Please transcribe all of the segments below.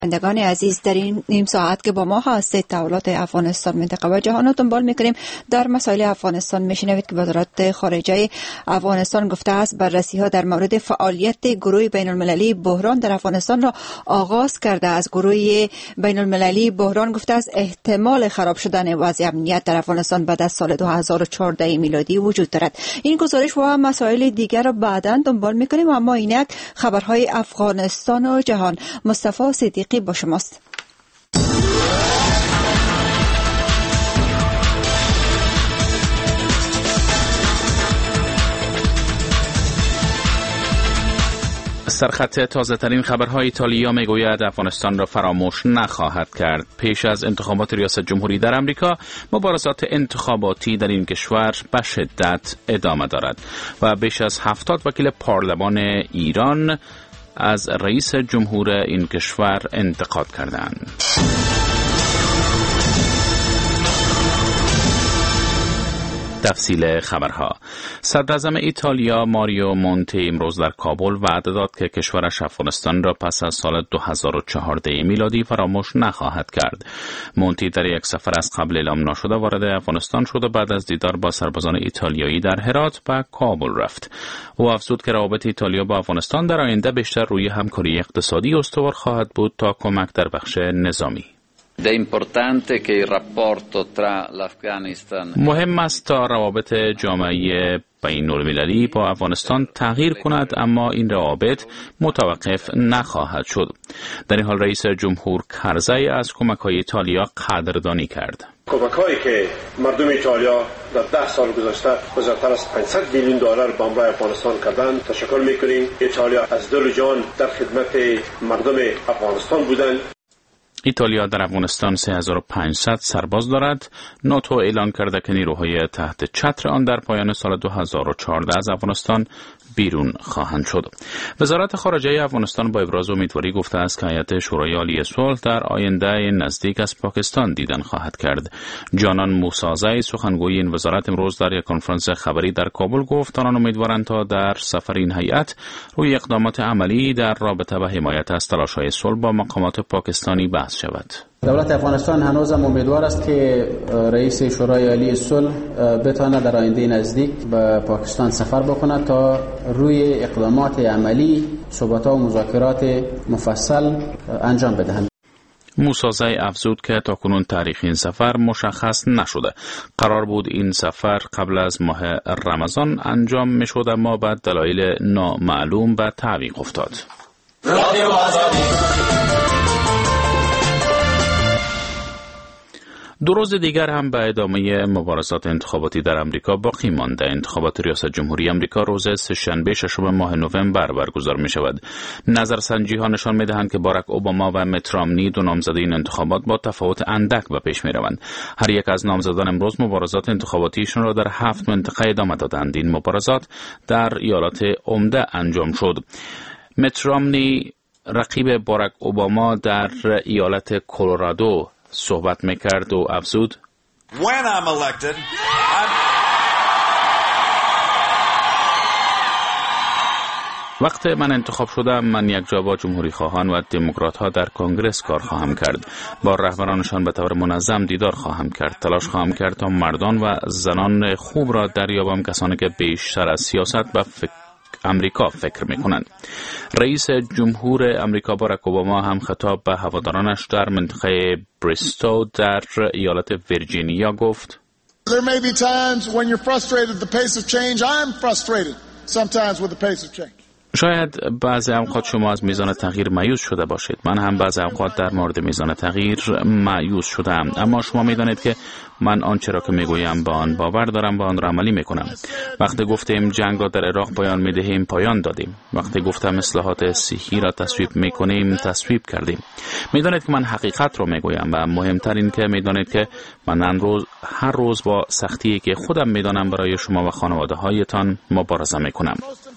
شنوندگان عزیز، در این نیم ساعت که با ما هستید تحولات افغانستان، منطقه و جهان رو دنبال میکنیم. در مسائل افغانستان میشنوید که وزارت خارجه افغانستان گفته است بررسی ها در مورد فعالیت گروه بین المللی بحران در افغانستان را آغاز کرده. از گروه بین المللی بحران گفته است احتمال خراب شدن وضع امنیت در افغانستان بعد از سال 2014 میلادی وجود دارد. این گزارش و مسائل دیگر را بعداً دنبال میکنیم، اما اینک خبرهای افغانستان و جهان. مصطفی صدیقی با شماست. سرخط تازه ترین خبرهای ایتالیا میگوید افغانستان را فراموش نخواهد کرد. پیش از انتخابات ریاست جمهوری در امریکا، مبارزات انتخاباتی در این کشور به شدت ادامه دارد و بیش از 70 وکیل پارلمان ایران از رئیس جمهور این کشور انتقاد کردند. تفصیل خبرها. صدراعظم ایتالیا ماریو مونتی امروز در کابل وعده داد که کشورش افغانستان را پس از سال 2014 میلادی فراموش نخواهد کرد. مونتی در یک سفر از قبل اعلام نشده وارد افغانستان شد و بعد از دیدار با سربازان ایتالیایی در هرات به کابل رفت. او افزود که روابط ایتالیا با افغانستان در آینده بیشتر روی همکاری اقتصادی استوار خواهد بود تا کمک در بخش نظامی. مهم است تا روابط جامعه بین المللی با افغانستان تغییر کند، اما این روابط متوقف نخواهد شد. در این حال رئیس جمهور کرزی از کمک‌های ایتالیا قدردانی کرد. کمک‌هایی که مردم ایتالیا در 10 سال گذشته بزرگتر از 500 میلیون دلار به همراه افغانستان کردند. تشکر می‌کنیم. ایتالیا از دل و جان در خدمت مردم افغانستان بودند. ایتالیا در افغانستان 3500 سرباز دارد. ناتو اعلان کرده که نیروهای تحت چتر آن در پایان سال 2014 از افغانستان بیرون خواهند شد. وزارت خارجه افغانستان با ابراز امیدواری گفته است که هیئت شورای عالی صلح در آینده نزدیک از پاکستان دیدن خواهد کرد. جانان موسازی سخنگوی این وزارت امروز در یک کنفرانس خبری در کابل گفت آنان امیدوارند تا در سفر این هیئت روی اقدامات عملی در رابطه با حمایت از تلاش‌های صلح با مقامات پاکستانی بحث شود. دولت افغانستان هنوزم امیدوار است که رئیس شورای عالی صلح بتواند در آینده نزدیک به پاکستان سفر بکند تا روی اقدامات عملی صحبت‌ها و مذاکرات مفصل انجام بدهند. موسازی افزود که تاکنون تاریخ این سفر مشخص نشده. قرار بود این سفر قبل از ماه رمضان انجام می‌شد، اما بعد دلایل نامعلوم به تعویق افتاد. دو روز دیگر هم به ادامه مبارزات انتخاباتی در امریکا باقی مانده. انتخابات ریاست جمهوری امریکا روز سه‌شنبه ششم ماه نوامبر برگزار می شود. نظرسنجی ها نشان می دهند که باراک اوباما و مت رامنی دو نامزد این انتخابات با تفاوت اندک به پیش می روند. هر یک از نامزدان امروز مبارزات انتخاباتیشان را در 7 منطقه ادامه دادند. این مبارزات در ایالات عمده انجام شد. مت رامنی رقیب باراک اوباما در ایالت کلرادو صحبت میکرد و افزود وقت من انتخاب شدم، من یک جا با جمهوری خواهان و دموکرات ها در کنگرس کار خواهم کرد. با رهبرانشان به طور منظم دیدار خواهم کرد. تلاش خواهم کرد تا مردان و زنان خوب را دریابم، کسانی که بیشتر از سیاست و امریکا فکر میکنند. رئیس جمهور امریکا باراک اوباما هم خطاب به هوادارانش در منطقه بریستو در ایالت ویرجینیا گفت There may be times when you're frustrated with the pace of change. I'm frustrated sometimes with the pace of change. شاید بعضی اوقات شما از میزان تغییر مایوس شده باشید. من هم بعضی اوقات در مورد میزان تغییر مایوس شدم، اما شما میدانید که من آنچه را که میگویم با آن باور دارم و آن را عملی میکنم. وقتی گفتیم جنگ را در عراق پایان میدهیم، پایان دادیم. وقتی گفتم اصلاحات صحی را تصویب میکنیم، تصویب کردیم. میدانید که من حقیقت را میگویم و مهمتر این که میدانید که من هر روز با سختی که خودم میدانم برای شما و خانواده هایتان مبارزه میکنم.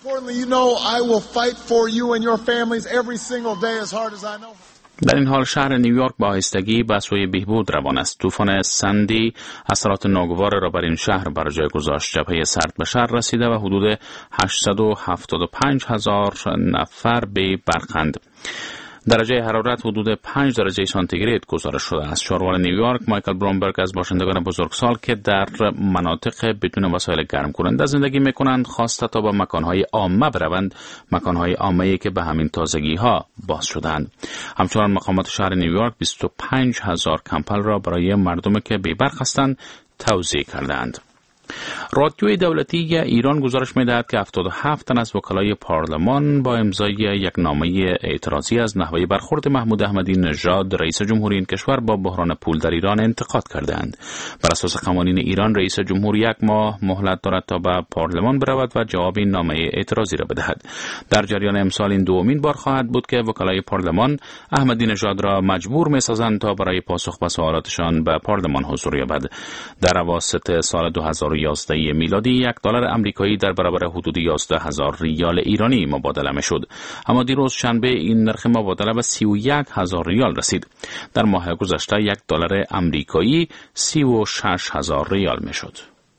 در این حال شهر نیویورک با آهستگی به سوی بهبود روان است. طوفان سندی اثرات ناگوار را بر این شهر بر جای گذاشت. جبهه سرد به شهر رسیده و حدود 875,000 نفر به برخند. درجه حرارت حدود 5 درجه سانتیگراد گزارش شده است. شهروار نیویورک مایکل برونبرگ از باشندگان بزرگسال که در مناطق بدون وسایل گرم کننده زندگی میکنند خواسته تا به مکانهای عامه بروند، مکانهای عامه‌ای که به همین تازگی‌ها باز شدند. همچنان مقامات شهر نیویورک 25,000 کمپل را برای مردمی که بی‌برق هستند توزیع کردند. رادیوی دولتی ایران گزارش می‌دهد که 77 تن از وکلای پارلمان با امضای یک نامه اعتراضی از نحوه برخورد محمود احمدی نژاد رئیس جمهوری این کشور با بحران پول در ایران انتقاد کردند. بر اساس قوانین ایران رئیس جمهور 1 ماه مهلت دارد تا به پارلمان برود و جواب این نامه اعتراضی را بدهد. در جریان امسال این دومین بار خواهد بود که وکلای پارلمان احمدی نژاد را مجبور می‌سازند تا برای پاسخ به سوالاتشان به پارلمان حضور یابد. در اواسط سال 2011 میلادی $1 آمریکایی در برابر حدود 11,000 ریال ایرانی مبادله میشد، اما دیروز شنبه این نرخ مبادله به 31,000 ریال رسید. در ماه گذشته $1 آمریکایی 36,000 ریال میشد.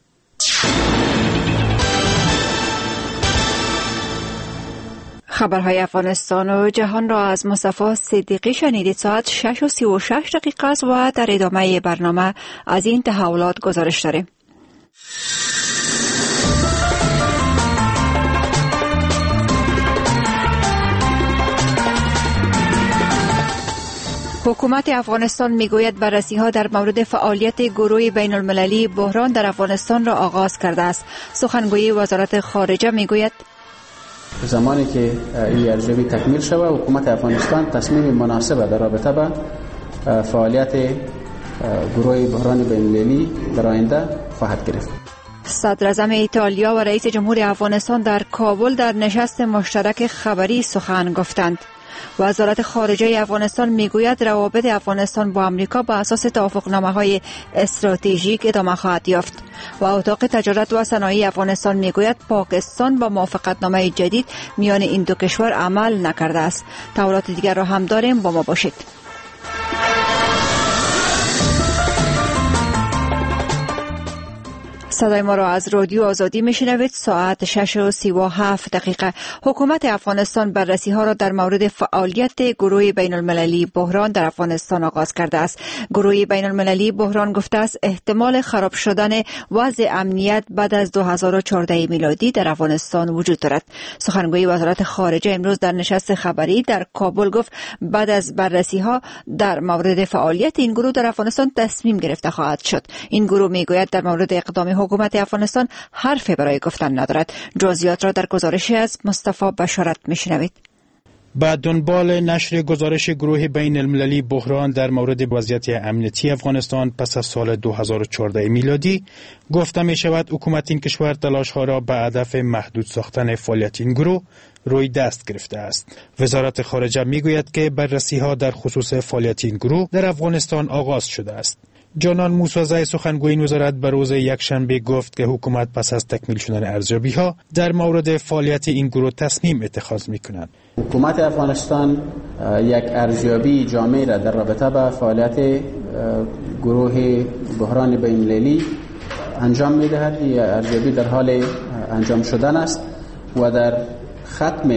خبرهای افغانستان و جهان را از مصطفی صدیقی شنیدید. ساعت 6:36 است و در ادامه برنامه از این تحولات گزارش داریم. حکومت افغانستان میگوید بررسی‌ها در مورد فعالیت گروه بین المللی بحران در افغانستان را آغاز کرده است. سخنگوی وزارت خارجه میگوید زمانی که این ارزیابی تکمیل شود حکومت افغانستان تصمیم مناسب در رابطه با فعالیت گروه بحران بین المللی در آینده خواهد گرفت. صدر اعظم ایتالیا و رئیس جمهور افغانستان در کابل در نشست مشترک خبری سخن گفتند. وزارت خارجه افغانستان میگوید روابط افغانستان با آمریکا با اساس توافقنامه‌های استراتژیک ادامه خواهد یافت و اتاق تجارت و صنایع افغانستان میگوید پاکستان با موافقتنامه جدید میان این دو کشور عمل نکرده است. تحولات دیگر را هم داریم، با ما باشید. صدای ما را از رادیو آزادی میشنوید. ساعت 6:37. حکومت افغانستان بررسی ها را در مورد فعالیت گروه بین المللی بحران در افغانستان آغاز کرده است. گروه بین المللی بحران گفته است احتمال خراب شدن وضع امنیت بعد از 2014 میلادی در افغانستان وجود دارد. سخنگوی وزارت خارجه امروز در نشست خبری در کابل گفت بعد از بررسی ها در مورد فعالیت این گروه در افغانستان تصمیم گرفته خواهد شد. این گروه میگوید در مورد اقدام حکومت افغانستان حرفی برای گفتن ندارد. جزئیات را در گزارشی از مصطفی بشارت میشنوید. بعد دنبال نشر گزارش گروه بین المللی بحران در مورد وضعیت امنیتی افغانستان پس از سال 2014 میلادی گفته می شود حکومت این کشور تلاش ها را به هدف محدود ساختن فعالیت این گروه روی دست گرفته است. وزارت خارجه می گوید که بررسی ها در خصوص فعالیت این گروه در افغانستان آغاز شده است. جانان موسوی سخنگوی این وزارت به روز یکشنبه گفت که حکومت پس از تکمیل شدن ارزیابی‌ها در مورد فعالیت این گروه تصمیم اتخاذ می‌کند. حکومت افغانستان یک ارزیابی جامع را در رابطه با فعالیت گروه بحران بین المللی انجام می‌دهد. این ارزیابی در حال انجام شدن است و در ختم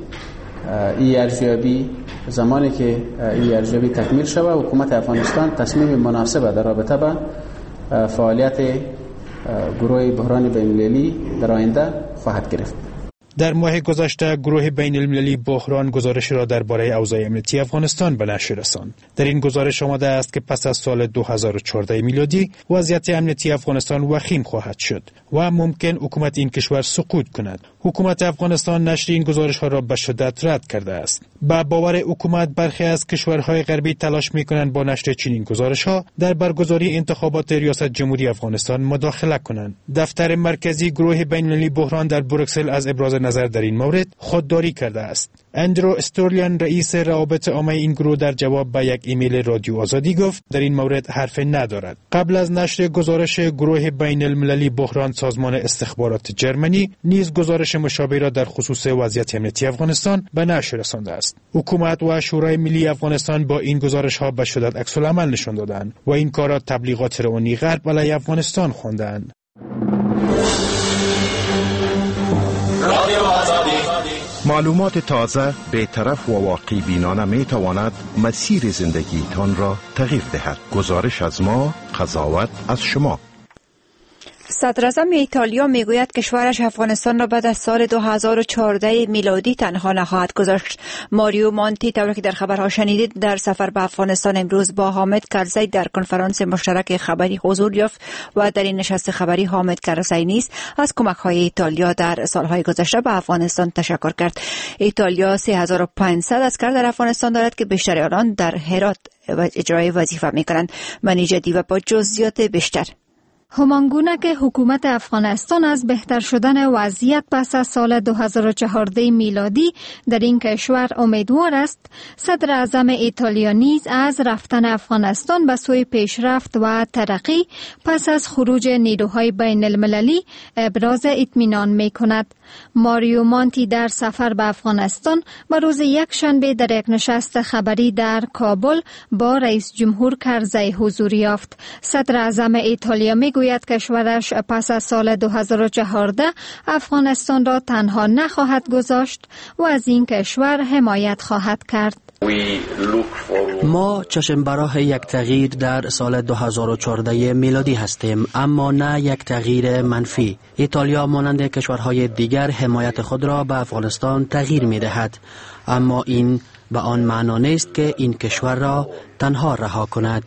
این ارزیابی زمانی که این ارزیابی تکمیل شود حکومت افغانستان تصمیم مناسب در رابطه با فعالیت گروه بحران بین المللی در آینده خواهد گرفت. در ماه گذشته گروه بین المللی بحران گزارش را درباره اوضاع امنیتی افغانستان به نشر رساند. در این گزارش آمده است که پس از سال 2014 میلادی وضعیت امنیتی افغانستان وخیم خواهد شد و ممکن حکومت این کشور سقوط کند. حکومت افغانستان نشر این گزارش ها را به شدت رد کرده است. با باور حکومت برخی از کشورهای غربی تلاش می‌کنند با نشر چنین گزارش‌ها در برگزاری انتخابات ریاست جمهوری افغانستان مداخله کنند. دفتر مرکزی گروه بین‌المللی بحران در بروکسل از ابراز نظر در این مورد خودداری کرده است. اندرو استورلیان رئیس روابط عامه این گروه در جواب به یک ایمیل رادیو آزادی گفت در این مورد حرف ندارد. قبل از نشر گزارش گروه بین‌المللی بحران سازمان استخبارات جرمنی نیز گزارش مشابه را در خصوص وضعیت امنیتی افغانستان به نشر رسانده است. حکومت و شورای ملی افغانستان با این گزارش ها به شدت عکس العمل نشان دادند و این کار را تبلیغات روانی غرب علیه افغانستان خواندند. معلومات تازه، بی‌طرف و واقع بینانه می تواند مسیر زندگیتان را تغییر دهد. گزارش از ما، قضاوت از شما. صدراعظم ایتالیا میگوید کشورش افغانستان را بعد از سال 2014 میلادی تنها نخواهد گذاشت. ماریو مانتی طوری که در خبرها شنیدید در سفر به افغانستان امروز با حامد کرزی در کنفرانس مشترک خبری حضور یافت و در این نشست خبری حامد کرزی نیز از کمک‌های ایتالیا در سالهای گذشته به افغانستان تشکر کرد. ایتالیا 3500 عسکر در افغانستان دارد که بیشتر آنان در هرات اجرای وظیفه می‌کنند. منی جدی و با جزئیات بیشتر. همانگونه که حکومت افغانستان از بهتر شدن وضعیت پس از سال 2014 میلادی در این کشور امیدوار است، صدر اعظم ایتالیا نیز از رفتن افغانستان به سوی پیشرفت و ترقی پس از خروج نیروهای بین المللی ابراز اطمینان می کند. ماریو مانتی در سفر به افغانستان به روز یکشنبه در یک نشست خبری در کابل با رئیس جمهور کرزی حضور یافت. صدر اعظم ایتالیا میگوید کشورش پس از سال 2014 افغانستان را تنها نخواهد گذاشت و از این کشور حمایت خواهد کرد. ما چشم براه یک تغییر در سال 2014 میلادی هستیم، اما نه یک تغییر منفی. ایتالیا مانند کشورهای دیگر حمایت خود را به افغانستان تغییر می دهد، اما این به آن معنا نیست که این کشور را تنها رها کند.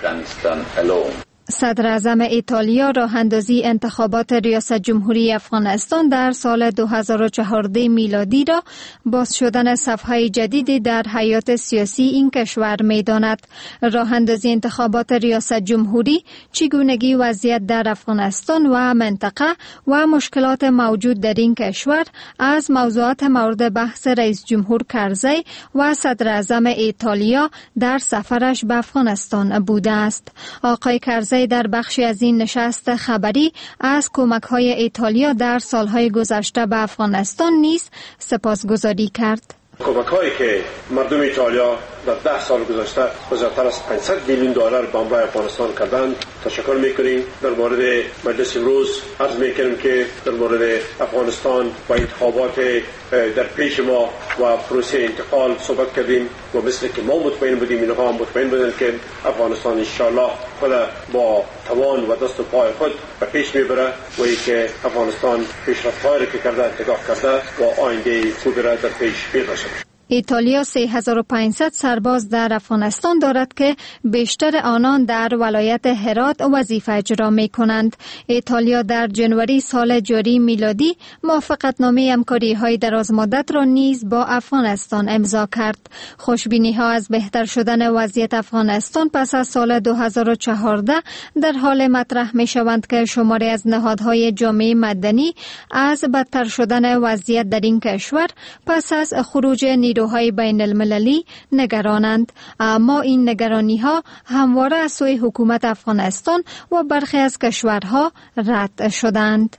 صدر اعظم ایتالیا راه اندازی انتخابات ریاست جمهوری افغانستان در سال 2014 میلادی را باز شدن صفحه جدیدی در حیات سیاسی این کشور می داند. راه اندازی انتخابات ریاست جمهوری چگونگی وضعیت در افغانستان و منطقه و مشکلات موجود در این کشور از موضوعات مورد بحث رئیس جمهور کرزی و صدر اعظم ایتالیا در سفرش به افغانستان بوده است. آقای کرزی در بخشی از این نشست خبری از کمک‌های ایتالیا در سالهای گذشته به افغانستان نیز سپاسگزاری کرد. کمک‌هایی که مردم ایتالیا در 10 سال گذشته بالاتر از 500 میلیون دلار به همراه افغانستان کردند تشکر می‌کنیم. در مورد مجلس امروز عرض می‌کنیم که در مورد افغانستان و انتخابات در پیش ما و پروسه انتقال صحبت کردیم و مثل که ما مطمئن بودیم اینها هم مطمئن بودند که افغانستان انشاءالله خود با توان و دست و پای خود به پیش میبره و ای که افغانستان پیشرفت‌هایی که کرده انتگاه کرده و آینده خوبی را در پیش می‌باشد. ایتالیا 3500 سرباز در افغانستان دارد که بیشتر آنان در ولایت هرات وظیفه اجرا می کنند. ایتالیا در جنوری سال جاری میلادی موافقتنامه همکاری های دراز مدت را نیز با افغانستان امضا کرد. خوشبینی ها از بهتر شدن وضعیت افغانستان پس از سال 2014 در حال مطرح می شوند که شماری از نهادهای جامعه مدنی از بدتر شدن وضعیت در این کشور پس از خروج نیروهای بین المللی نگرانند، اما این نگرانی ها همواره از سوی حکومت افغانستان و برخی از کشورها رد شدند.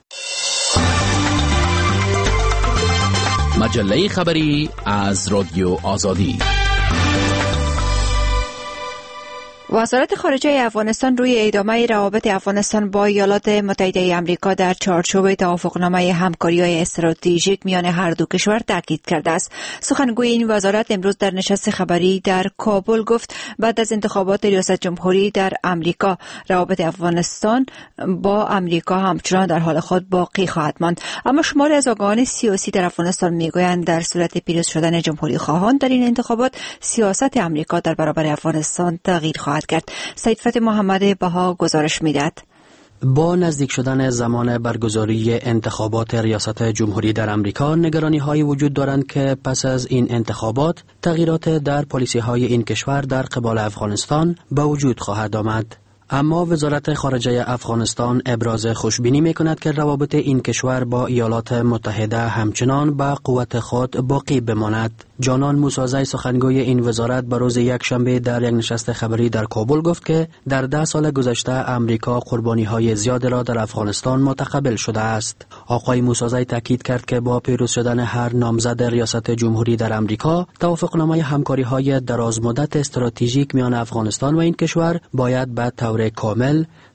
مجله خبری از رادیو آزادی. وزارت خارجه افغانستان روی ادامه روابط افغانستان با ایالات متحده آمریکا در چارچوب توافقنامه همکاری‌های استراتژیک میان هر دو کشور تاکید کرده است. سخنگوی این وزارت امروز در نشست خبری در کابل گفت بعد از انتخابات ریاست جمهوری در آمریکا روابط افغانستان با آمریکا همچنان در حال خود باقی خواهد ماند، اما شماری از آگاهان سیاسی در افغانستان میگویند در صورت پیروز شدن جمهوری خواهان در این انتخابات سیاست آمریکا در برابر افغانستان تغییر خواهد کرد. سید فتح محمد بها گزارش می‌دهد. با نزدیک شدن زمان برگزاری انتخابات ریاست جمهوری در امریکا، نگرانی‌هایی وجود دارند که پس از این انتخابات تغییرات در پالیسی‌های این کشور در قبال افغانستان به وجود خواهد آمد. اما وزارت خارجه افغانستان ابراز خوشبینی می‌کند که روابط این کشور با ایالات متحده همچنان به قوت خود باقی بماند. جانان موسازی سخنگوی این وزارت به روز یکشنبه در یک نشست خبری در کابل گفت که در 10 سال گذشته امریکا قربانی‌های زیادی را در افغانستان متقبل شده است. آقای موسازی تاکید کرد که با پیروز شدن هر نامزد ریاست جمهوری در امریکا، توافقنامه همکاری‌های درازمدت استراتژیک میان افغانستان و این کشور باید به طور کامل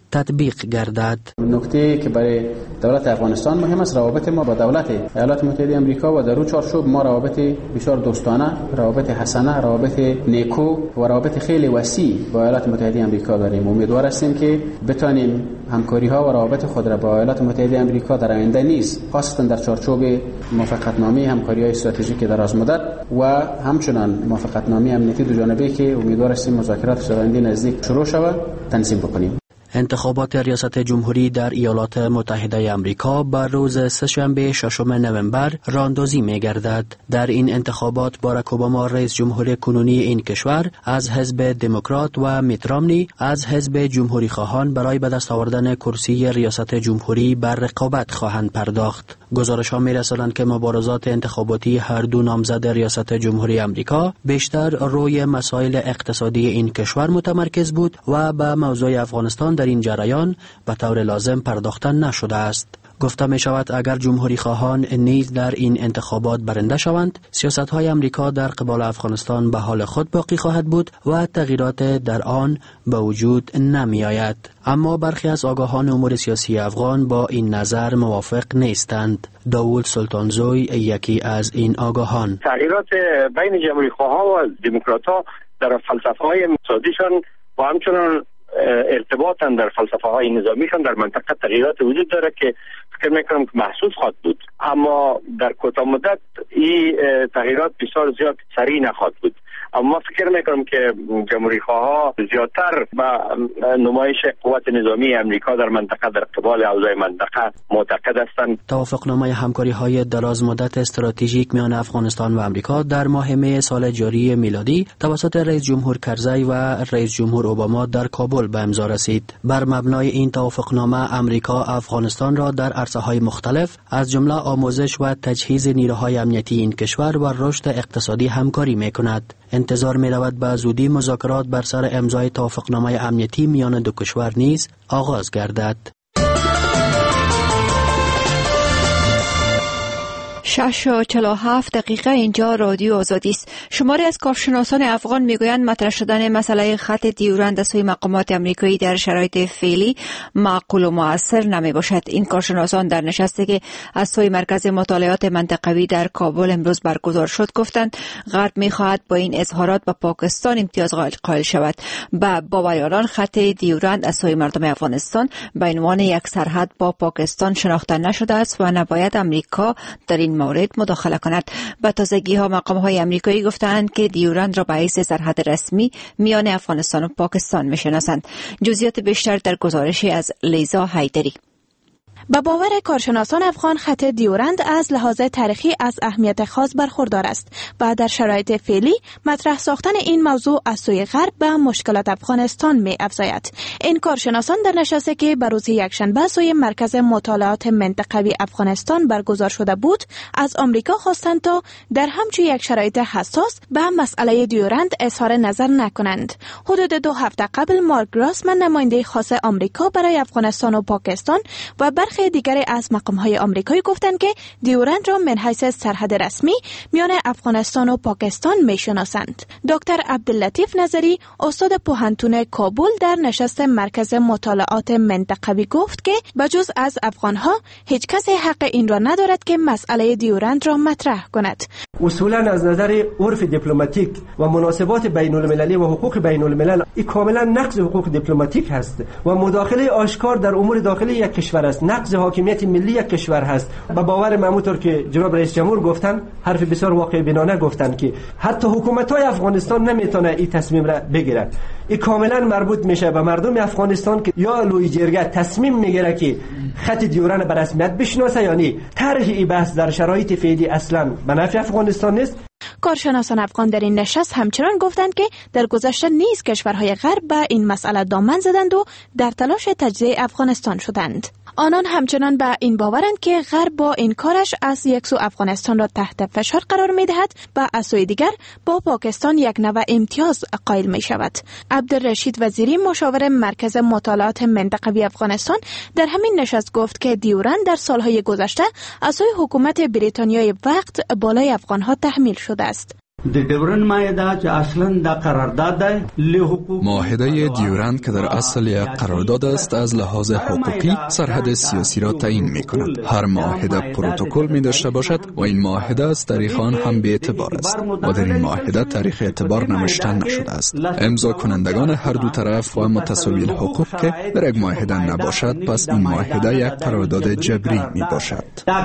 تطبیق گردد. نکته که برای دولت افغانستان مهم است روابط ما با دولت ایالات متحده آمریکا و در اون چارچوب ما روابط بسیار دوستانه، روابط حسنه، روابط نیکو و روابط خیلی وسیع با ایالات متحده آمریکا داریم. امیدوار هستیم که بتانیم همکاری ها و روابط خود را با ایالات متحده آمریکا در آینده نیز خاصتا در چارچوب موافقتنامه همکاری های استراتژیک دراز مدت و همچنان موافقتنامه امنیتی دو جانبه که امیدوار هستیم مذاکرات در آینده نزدیک شروع شود تنظیم بکنیم. انتخابات ریاست جمهوری در ایالات متحده آمریکا بر روز سه‌شنبه 6 نوامبر راه‌اندازی می‌گردد. در این انتخابات باراک اوباما رئیس جمهور کنونی این کشور از حزب دموکرات و میت رامنی از حزب جمهوری خواهان برای به دست آوردن کرسی ریاست جمهوری بر رقابت خواهند پرداخت. گزارش‌ها می‌رسانند که مبارزات انتخاباتی هر دو نامزد ریاست جمهوری آمریکا بیشتر روی مسائل اقتصادی این کشور متمرکز بود و به موضوع افغانستان در این جریان به طور لازم پرداخته نشده است. گفته می شود اگر جمهوری خواهان نیز در این انتخابات برنده شوند، سیاست های امریکا در قبال افغانستان به حال خود باقی خواهد بود و تغییرات در آن به وجود نمی آید. اما برخی از آگاهان امور سیاسی افغان با این نظر موافق نیستند. داوود سلطانزوی یکی از این آگاهان. تغییرات بین جمهوری خواها و دموکرات‌ها در فلسفه های اقتصادیشان و همچنان ارتباطا در فلسفه های نظامیشان در منطقه تغییرات وجود داره که فکر میکنم که محسوس خواهد بود، اما در کوتاه مدت این تغییرات بسیار زیاد سریع نخواهد بود. اما فکر میکنم که جمهوری خواها زیادتر به نمایش قوت نظامی امریکا در منطقه در قبال اوضاع منطقه معتقد هستند. توافقنامه همکاری های دراز مدت استراتژیک میان افغانستان و امریکا در ماه می سال جاری میلادی توسط رئیس جمهور کرزی و رئیس جمهور اوباما در کابل به امضا رسید. بر مبنای این توافقنامه امریکا افغانستان را در عرصه‌های مختلف از جمله آموزش و تجهیز نیروهای امنیتی این کشور و رشد اقتصادی همکاری میکند. انتظار می رود به زودی مذاکرات بر سر امضای توافقنامه امنیتی میان دو کشور نیز آغاز گردد. 6:47 اینجا رادیو آزادی است. شماری از کارشناسان افغان میگویند مطرح شدن مسئله خط دیورند از سوی مقامات آمریکایی در شرایط فعلی معقول و مؤثر نمی باشد. این کارشناسان در نشستی که از سوی مرکز مطالعات منطقوی در کابل امروز برگزار شد گفتند غرب میخواهد با این اظهارات به پاکستان امتیاز قائل شود. با باور آنان خط دیورند از سوی مردم افغانستان به عنوان یک سرحد با پاکستان شناخته نشده است و نباید امریکا در این مورد مداخله کند. به تازگی ها مقام های امریکایی گفتند که دیورند را به حیث سرحد رسمی میان افغانستان و پاکستان میشناسند. جزئیات بیشتر در گزارشی از لیزا حیدری. با باور کارشناسان افغان خط دیورند از لحاظ تاریخی از اهمیت خاص برخوردار است و در شرایط فعلی مطرح ساختن این موضوع از سوی غرب به مشکلات افغانستان می افزاید. این کارشناسان در نشستی که به روز یکشنبه سوی مرکز مطالعات منطقوی افغانستان برگزار شده بود از آمریکا خواستند تا در همچون یک شرایط حساس به مسئله دیورند اظهار نظر نکنند. حدود 2 هفته قبل مارک گراسمن نماینده خاص آمریکا برای افغانستان و پاکستان و برخی دیگری از مقام‌های آمریکایی گفتند که دیورند را من حیث سرحد رسمی میان افغانستان و پاکستان میشناسند. دکتر عبداللطیف نظری استاد پوهنتون کابل در نشست مرکز مطالعات منطقوی گفت که بجز از افغان‌ها هیچ کسی حق این را ندارد که مسئله دیورند را مطرح کند. اصولا از نظر عرف دیپلماتیک و مناسبات بین المللی و حقوق بین الملل این کاملا نقض حقوق دیپلماتیک است و مداخله آشکار در امور داخلی یک کشور است، نقض حاکمیت ملی یک کشور هست. با باور همونطور که جناب رئیس جمهور گفتن، حرف بسیار واقع بینانه گفتن که حتی حکومت‌های افغانستان نمیتونه این تصمیم را بگیرد. این کاملا مربوط میشه به مردم افغانستان که یا لوی جرگه تصمیم میگیره که خط دیورند به رسمیت بشناسه یا نه. طرح این بحث در شرایط فعلی اصلا به نفع افغانستان نیست. کارشناسان افغان در این نشست همچنان گفتند که در گذشته نیز کشورهای غرب به این مسئله دامن زدند و در تلاش تجزیه افغانستان شدند. آنان همچنان به این باورند که غرب با این کارش از یک سو افغانستان را تحت فشار قرار می دهد و از سوی دیگر با پاکستان یک نوع امتیاز قائل می شود. عبدالرشید وزیری مشاور مرکز مطالعات منطقوی افغانستان در همین نشست گفت که دیورند در سالهای گذشته از سوی حکومت بریتانیای وقت بالای افغانها تحمیل شده است. معاهده دیورند که در اصل یک قرارداد است از لحاظ حقوقی سرحد سیاسی را تعیین می کند. هر معاهده پروتکل می داشته باشد و این معاهده از تاریخ آن هم به اعتبار است و در این معاهده تاریخ اعتبار نوشته نشده است. امضا کنندگان هر دو طرف و متساوی الحقوق که در یک معاهده نباشد، پس این معاهده یک قرارداد جبری می باشد.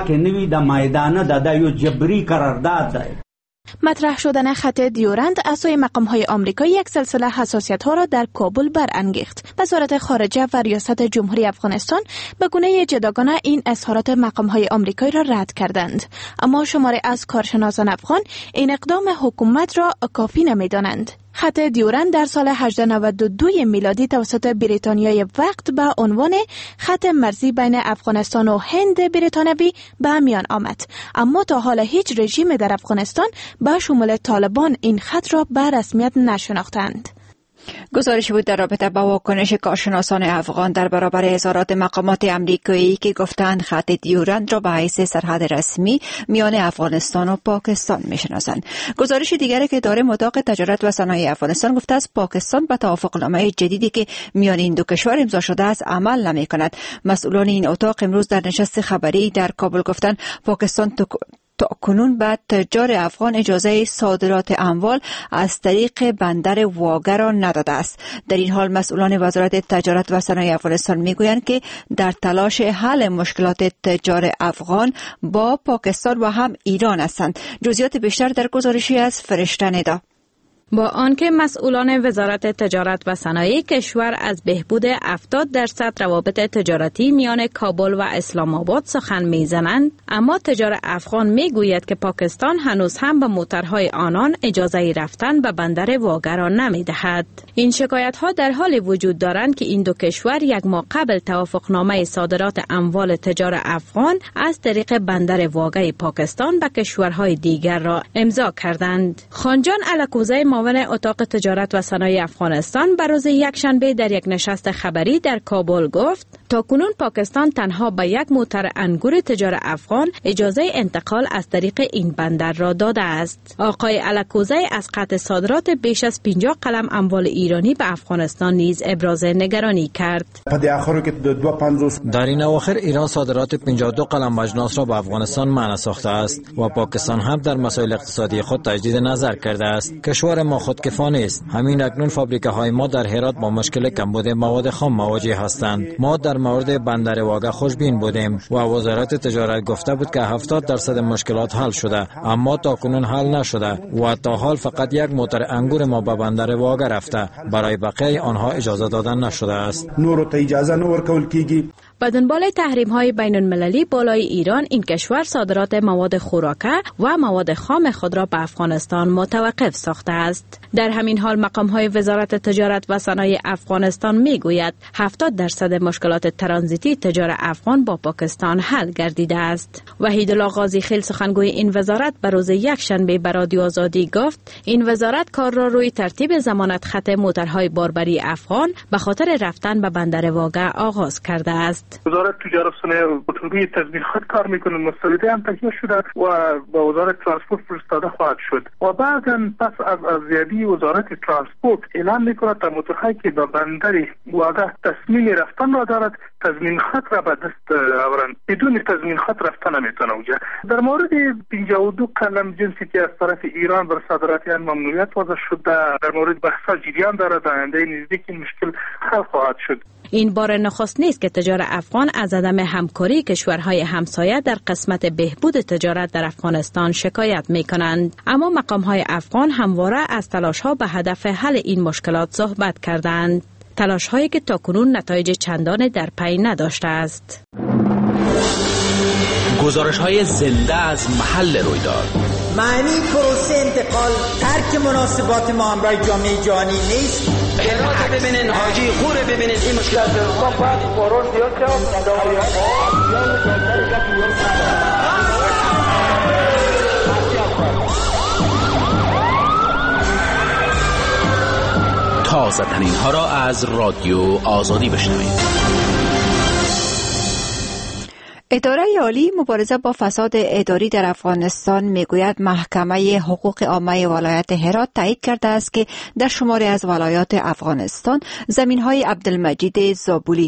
مطرح شدن خط دیورند از سوی مقام‌های آمریکایی یک سلسله حساسیت‌ها را در کابل برانگیخت. وزارت خارجه و ریاست جمهوری افغانستان به گونه جداگانه این اظهارات مقام‌های آمریکایی را رد کردند. اما شماری از کارشناسان افغان این اقدام حکومت را کافی نمی‌دانند. خط دیورند در سال 1892 میلادی توسط بریتانیای وقت به عنوان خط مرزی بین افغانستان و هند بریتانوی به میان آمد، اما تا حال هیچ رژیم در افغانستان به شمول طالبان این خط را به رسمیت نشناختند. گزارش بود در رابطه با واکنش کارشناسان افغان در برابر اظهارات مقامات امریکایی که گفتند خط دیورند را به حیث سرحد رسمی میان افغانستان و پاکستان میشناسند. گزارش دیگری که داره اتاق تجارت و صنایع افغانستان گفته است پاکستان به توافقنامه جدیدی که میان این دو کشور امضا شده است عمل نمی کند. مسئولان این اتاق امروز در نشست خبری در کابل گفتند پاکستان تا کنون به تجار افغان اجازه صادرات اموال از طریق بندر واگه را نداده است. در این حال مسئولان وزارت تجارت و صنایع افغانستان میگویند که در تلاش حل مشکلات تجار افغان با پاکستان و هم ایران هستند. جزئیات بیشتر در گزارشی از فرشته ندا. با آنکه مسئولان وزارت تجارت و صنایع کشور از بهبود 70% روابط تجارتی میان کابل و اسلام آباد سخن میزنند، اما تجار افغان میگوید که پاکستان هنوز هم به موترهای آنان اجازه رفتن به بندر واگه را نمیدهد. این شکایت ها در حال وجود دارند که این دو کشور یک ماه قبل توافقنامه صادرات اموال تجار افغان از طریق بندر واگه پاکستان به کشورهای دیگر را امضا کردند. خانجان الکوزی معاون اتاق تجارت و صنایع افغانستان بر روز یکشنبه در یک نشست خبری در کابل گفت تاکنون پاکستان تنها به یک موتر انگور تجار افغان اجازه انتقال از طریق این بندر را داده است. آقای الکوزی از قطع صادرات بیش از 50 قلم اموال ایرانی به افغانستان نیز ابراز نگرانی کرد. در این اواخر ایران صادرات 52 قلم مجناس را به افغانستان منع ساخته است و پاکستان هم در مسائل اقتصادی خود تجدید نظر کرده است. کشور ما خودکفا نیست. همین اکنون فابریکه های ما در هرات با مشکل کمبود مواد خام مواجه هستند. ما در مورد بندر واگه خوشبین بودیم و وزارت تجارت گفته بود که 70% مشکلات حل شده، اما تاکنون حل نشده و تا حال فقط یک موتر انگور ما به بندر واگه رفته. برای بقیه آنها اجازه دادن نشده است. نور ته اجازه نه ورکول کیږي. با دنبال تحریم‌های بین‌المللی بالای ایران، این کشور صادرات مواد خوراکه و مواد خام خود را به افغانستان متوقف ساخته است. در همین حال مقام‌های وزارت تجارت و صنایع افغانستان می‌گوید 70% مشکلات ترانزیتی تجار افغان با پاکستان حل گردیده است. وحیدالله غازی خیل سخنگوی این وزارت به روز یکشنبه به رادیو آزادی گفت این وزارت کار را روی ترتیب ضمانت خط موترهای باربری افغان به خاطر رفتن به بندر واگه آغاز کرده است. وزارت تجارت و صنایع روی تضمین خط کار میکنه، مسئولیت هم تهیه شده و با وزارت ترانسپورت فرستاده خواهد شد و بعداً پس از ارزیابی وزارت ترانسپورت اعلام میکند تا موترهایی که به بندر واگه تصمیم رفتن را دارد تضمین خط را به دست آورند. بدون تضمین خط رفتن نمیتونه اونجا. در مورد 52 قلم جنسی که از طرف ایران بر صادرات آن ممنوعیت وضع شده، در مورد بحث جریان دارد، آینده نزدیک این مشکل حل خواهد شد. این بار نخست نیست که تجار افغان از عدم همکاری کشورهای همسایه در قسمت بهبود تجارت در افغانستان شکایت می کنند. اما مقامهای افغان همواره از تلاش‌ها به هدف حل این مشکلات صحبت کردند. تلاش‌هایی که تاکنون نتایج چندان در پی نداشته است. گزارش‌های زنده از محل رویداد. معنی پروسه انتقال ترک مناسبات ما همراه جامعه جهانی نیست. هرات ببینین، حاجی خوره ببینین، این مشکلات تازه ترین ها را از رادیو آزادی بشنوید. اداره عالی مبارزه با فساد اداری در افغانستان میگوید محکمه حقوق عامه ولایت هرات تایید کرده است که در شماری از ولایات افغانستان زمین‌های عبدالمجید زابولی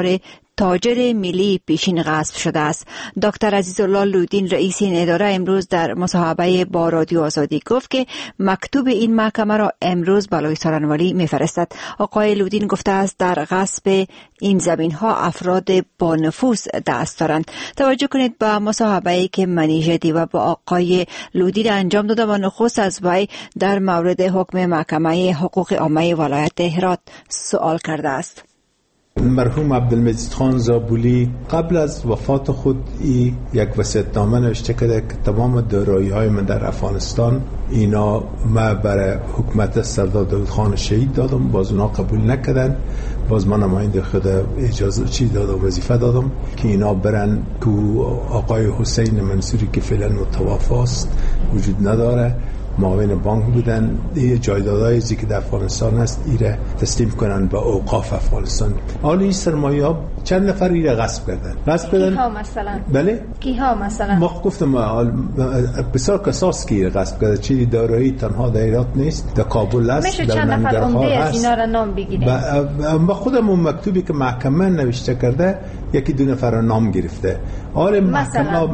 تاجر ملی پیشین غصب شده است. دکتر عزیزالله لودین رئیس این اداره امروز در مصاحبه با رادیو آزادی گفت که مکتوب این محکمه را امروز بالای سارنوالی میفرستد. آقای لودین گفته است در غصب این زمین ها افراد با نفوذ دست دارند. توجه کنید به مصاحبه‌ای که منیژدی و با آقای لودین انجام داده و نخست از وی در مورد حکم محکمه حقوق عامه ولایت هرات سوال کرده است. مرحوم عبدالمجید خان زابولی قبل از وفات خود یک وصیت‌نامه نوشته کرده که تمام دارایی‌های من در افغانستان اینا ما برای حکومت سردار داود خان شهید دادم، باز اونا قبول نکردن. باز من نماینده خود اجازه دادم، وظیفه دادم که اینا برن تو آقای حسین منصوری که فعلا متوفی است وجود نداره، معاون بانک بودن، یه جایدادهای که در افغانستان هست ایره تسلیم کنن به اوقاف افغانستان. حالا این سرمایه چند نفر ایره غصب کردن. کیها مثلا؟ بله؟ کیها مثلا؟ ما گفتم بسیار کساس که ایره غصب کرده. چیزی دارایی تنها در هرات نیست، در کابل است، میشه چند نفر عمده از اینا را نام بگیریم؟ با خودم اون مکتوبی که محکمه نوشته کرده یکی دو نفر نام گرفته. آره محکمه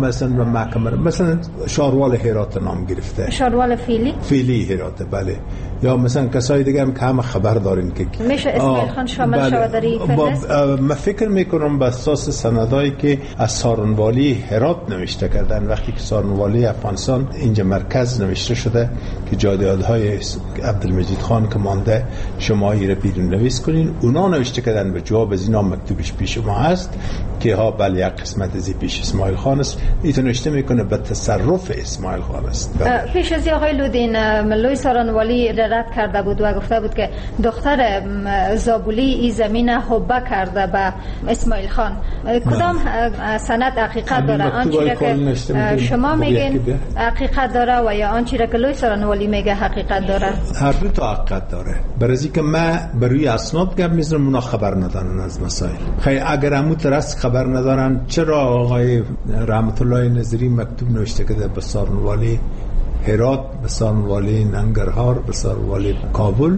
مثلا شاروال هرات نام گرفته. شاروال فیلی هرات، بله. یا مثلا کسای دیگه هم که همه خبر دارین که میشه اسماعیل خان شامل شود در این فهرست؟ من فکر میکنم به اساس سندایی که از سارنوالی هرات نوشته کردن، وقتی که سارنوالی افغانستان اینجا مرکز نوشته شده که جایدادهای عبدالمجید خان که مانده شما ایره بیرون نویس کنین، اونا نوشته کردن و جواب از اینا مکتوبش پیش ما هست که ها بله یک قسمت از پیش اسماعیل خان است، ایتو نوشته میکنه به تصرف اسماعیل خان است. پیش از آقای لودین ملوی سارنوالی رد کرده بود و گفته بود که دختر زابولی این زمین حبه کرده به اسماعیل خان. کدام سند حقیقت داره؟ آنچه که شما میگین حقیقت داره و یا آنچه که لوی سارنوالی میگه حقیقت داره؟ هر دو تا حقیقت داره. برای که من بروی اسناد گپ میذارم، اونا خبر ندارن از مسائل. خیلی اگر همون طرز خبر ندارن، چرا آقای رحمت الله نظری مکتوب نوشته کرده به سارنوالی هرات، به سارنوالی ننگرهار، به سارنوالی کابل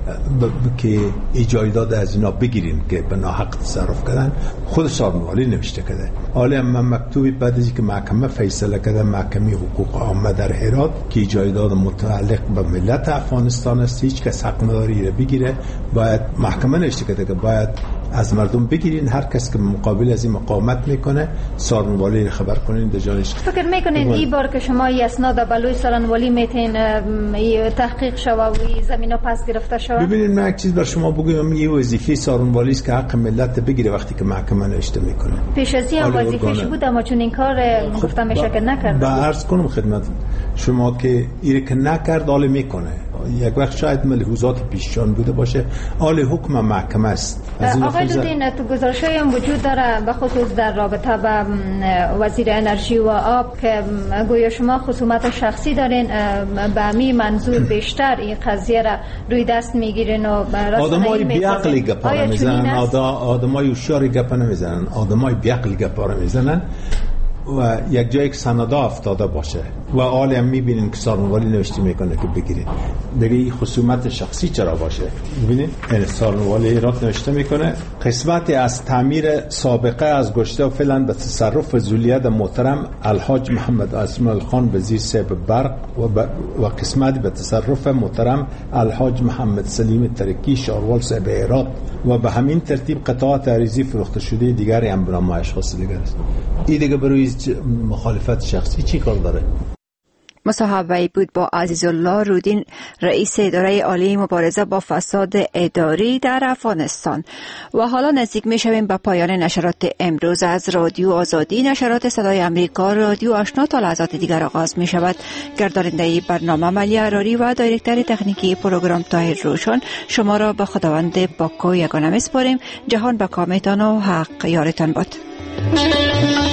که ایجایداد از اینا بگیرین که به ناحق تصرف کردن؟ خود سارنوالی نوشته کرده. حالا من مکتوبی بعد از که محکمه فیصله کرده، محکمه حقوق عامه در هرات که ایجایداد متعلق به ملت افغانستان است، هیچ کس حق نداره بگیره، باید محکمه نوشته کرده که باید از مردم بگیرین، هر کس که مقابل از این مقاومت میکنه سارنوالی خبر کنین در جایش. فکر میکنین این بار که شما این اسناد بلوی سارنوالی میتین تحقیق شوه و زمینا پس گرفته شوه؟ ببینید من یک چیز بر شما بگم، یه وظیفه سارنوالی است که حق ملت بگیره وقتی که محکمه نوشته میکنه. پیش از این وظیفه‌ش بود اما چون این کار گفتم میشه که نکرد. با عرض کنم خدمت شما که این که نکرد حال میکنه. یک وقت شاید ملحوظات پیششان بوده باشه، حال حکم محکمه است. آقای لودین تو گزارش‌های هم وجود داره به خصوص در رابطه با وزیر انرژی و آب که گویا شما خصومت شخصی دارین، به همین منظور بیشتر این قضیه را روی دست میگیرین و آدمای بیعقلی گپا میزنن، آدمای هوشیاری گپا نمیزنن، آدمای بیعقل گپا میزنن و یک جایی که سندا افتاده باشه و حالا هم میبینین که سارنوالی نوشته میکنه که بگیرید دیگه خصومت شخصی چرا باشه. ببینید این سارنوالی ایراد نوشته میکنه قسمتی از تعمیر سابقه از گشته و فعلا به تصرف ذوالید محترم الحاج محمد اسماعیل خان وزیر صاحب برق و قسمتی به تصرف محترم الحاج محمد سلیم ترکی شاروال صاحب هرات و به همین ترتیب قطعات عریضی فروخته شده دیگری هم به نام اشخاص دیگر است. این دیگه بروی مخالفت شخصی چی کار داره؟ مصاحبه‌ای بود با عزیزالله رودین رئیس اداره عالی مبارزه با فساد اداری در افغانستان. و حالا نزدیک می‌شویم به پایان نشرات امروز از رادیو آزادی. نشرات صدای امریکا رادیو آشنا تا لحظات دیگر آغاز می‌شود. گرداننده برنامه ملی عراری و دایرکتور تکنیکی پروگرام طاهر روشن شما را به خداوند پاک و یگانه می‌سپاریم. جهان به کامتان و حق یارتان باد.